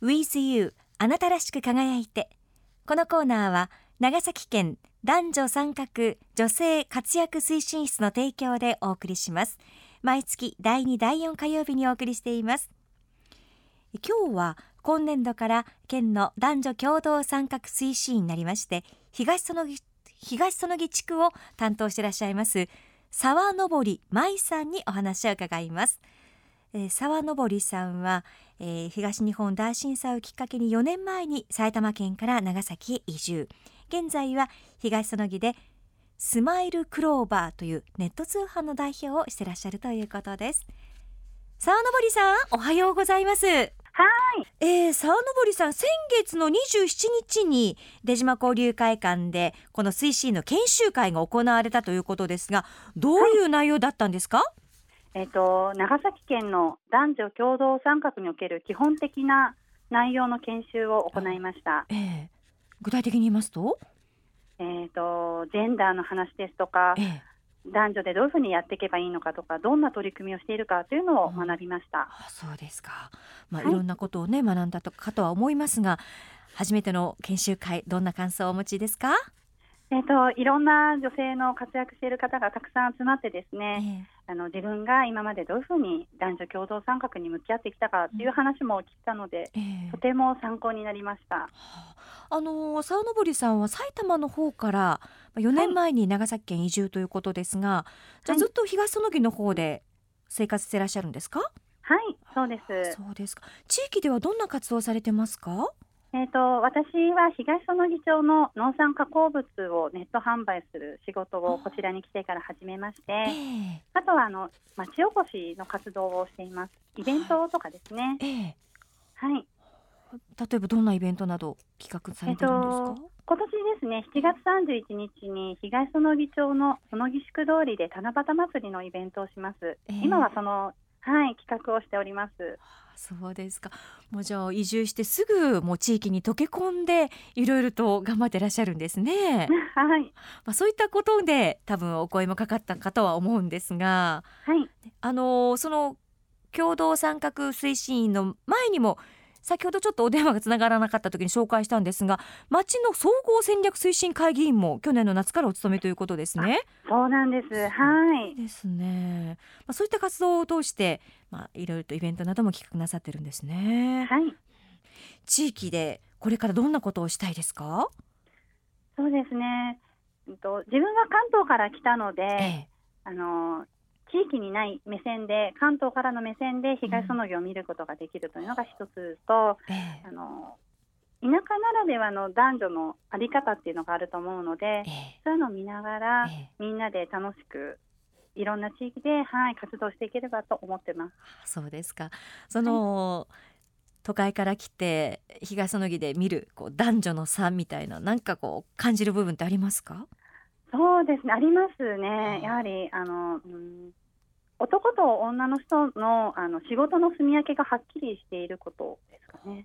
With You あなたらしく輝いて。このコーナーは長崎県男女参画女性活躍推進室の提供でお送りします。毎月第2第4火曜日にお送りしています。今日は今年度から県の男女共同参画推進員になりまして、東園木地区を担当していらっしゃいます沢登舞さんにお話を伺います。沢登さんは、東日本大震災をきっかけに4年前に埼玉県から長崎へ移住。現在は東園木でスマイルクローバーというネット通販の代表をしていらっしゃるということです。沢登さん、おはようございます。 はい、 沢登さん、先月の27日に出島交流会館でこの推進の研修会が行われたということですが、どういう内容だったんですか？ 長崎県の男女共同参画における基本的な内容の研修を行いました。 具体的に言いますと、 ジェンダーの話ですとか、男女でどういうふうにやっていけばいいのかとか、どんな取り組みをしているかというのを学びました。 そうですか。いろんなことをね学んだかとは思いますが、初めての研修会、どんな感想をお持ちですか？ いろんな女性の活躍している方がたくさん集まってですね、自分が今までどういうふうに男女共同参画に向き合ってきたかという話も聞いたので、とても参考になりました。 沢登さんは埼玉の方から4年前に長崎県移住ということですが、じゃあずっと東園木の方で生活していらっしゃるんですか？ はい、そうです。 そうですか。地域ではどんな活動をされてますか？ 私は東園木町の農産加工物をネット販売する仕事をこちらに来てから始めまして、あとは町おこしの活動をしています。イベントとかですね。はい。 例えばどんなイベントなど企画されてるんですか？ 今年ですね、7月31日に東園木町の園木宿通りで七夕祭りのイベントをします。今はその企画をしております。 そうですか。もうじゃあ移住してすぐもう地域に溶け込んでいろいろと頑張ってらっしゃるんですね。 はい。 そういったことで多分お声もかかったかとは思うんですが、 はい。 その共同参画推進員の前にも先ほどちょっとお電話がつながらなかった時に紹介したんですが、町の総合戦略推進会議員も去年の夏からお務めということですね。 そうなんです。はい。 ですね。そういった活動を通していろいろとイベントなども企画なさってるんですね。 はい。 地域でこれからどんなことをしたいですか？ そうですね。自分は関東から来たので、地域にない目線で、関東からの目線で東園木を見ることができるというのが一つと、田舎ならではの男女のあり方っていうのがあると思うので、そういうのを見ながら、みんなで楽しくいろんな地域で、活動していければと思ってます。 そうですか。都会から来て東園木で見る男女の差みたいな、なんか感じる部分ってありますか？ そうですね、ありますね。やはり男と女の人の、仕事の住み分けがはっきりしていることですかね。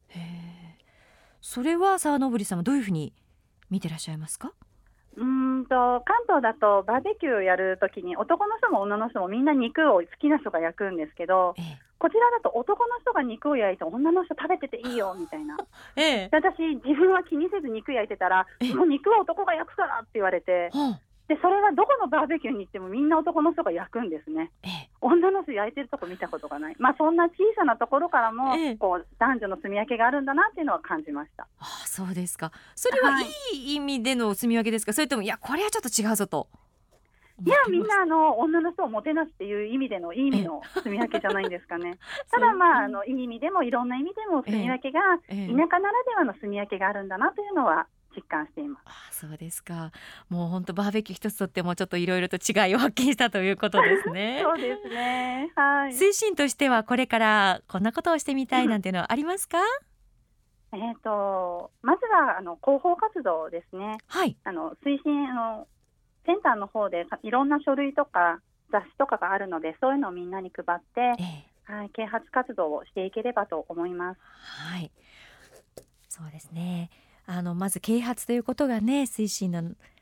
それは沢登さんはどういうふうに見てらっしゃいますか？ 関東だとバーベキューをやるときに男の人も女の人もみんな肉を好きな人が焼くんですけど、こちらだと男の人が肉を焼いて女の人食べてていいよみたいな、私自分は気にせず肉焼いてたら、その肉は男が焼くからって言われて、でそれはどこのバーベキューに行ってもみんな男の人が焼くんですね。女の人焼いてるとこ見たことがない。そんな小さなところからも、男女の住み分けがあるんだなっていうのは感じました。 そうですか。それはいい意味での住み分けですか？それともこれはちょっと違うぞと。 いや、みんな女の人をもてなすっていう意味でのいい意味の住み分けじゃないんですかね。ただいい意味でもいろんな意味でも住み分けが、田舎ならではの住み分けがあるんだなというのは実感しています。 そうですか。もう本当バーベキュー一つとってもちょっといろいろと違いを発見したということですね。 そうですね。はい。 推進としてはこれからこんなことをしてみたいなんていうのはありますか？ まずは広報活動ですね。 はい。 推進センターの方でいろんな書類とか雑誌とかがあるので、そういうのをみんなに配って、啓発活動をしていければと思います。 はい。そうですね。まず啓発ということがね、推進の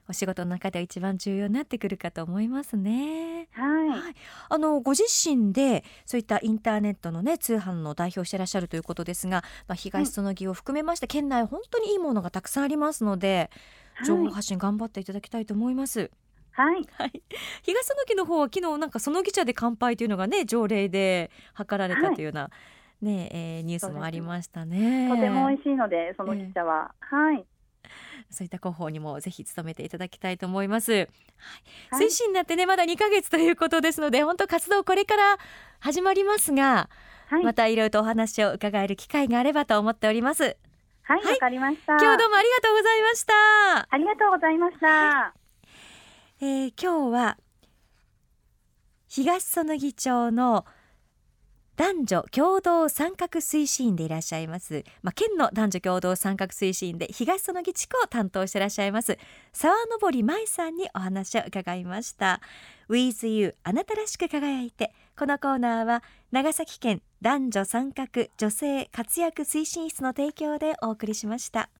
お仕事の中では一番重要になってくるかと思いますね。 はいはい、ご自身でそういったインターネットのね通販の代表をしていらっしゃるということですが、東そのぎを含めまして県内本当にいいものがたくさんありますので、情報発信頑張っていただきたいと思います。 はい、 はい、東そのぎの方は昨日なんかそのぎ茶で乾杯というのがね条例で図られたというような、ニュースもありましたね。 とても美味しいのでそのぎ茶は、はい、 そういった広報にもぜひ努めていただきたいと思います。 はい、 推進になってねまだ2ヶ月ということですので、本当活動これから始まりますが、 はい、 またいろいろとお話を伺える機会があればと思っております。 はい、わかりました。 今日どうもありがとうございました。 ありがとうございました。 今日は東そのぎ町の男女共同参画推進員でいらっしゃいます、県の男女共同参画推進員で東そのぎ地区を担当していらっしゃいます沢登舞さんにお話を伺いました。 With You あなたらしく輝いて。このコーナーは長崎県男女参画女性活躍推進室の提供でお送りしました。